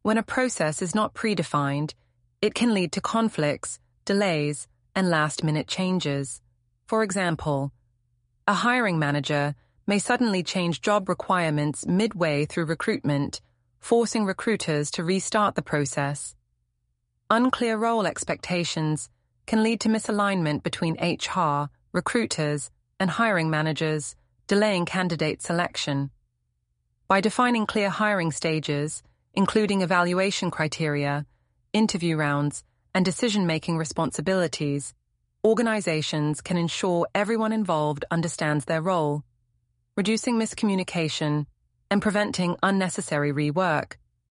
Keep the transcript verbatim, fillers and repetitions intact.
When a process is not predefined, it can lead to conflicts, delays, and last-minute changes. For example, a hiring manager may suddenly change job requirements midway through recruitment, forcing recruiters to restart the process. Unclear role expectations can lead to misalignment between H R, recruiters, and hiring managers, delaying candidate selection. By defining clear hiring stages, including evaluation criteria, interview rounds, and decision-making responsibilities, organizations can ensure everyone involved understands their role, reducing miscommunication and preventing unnecessary rework.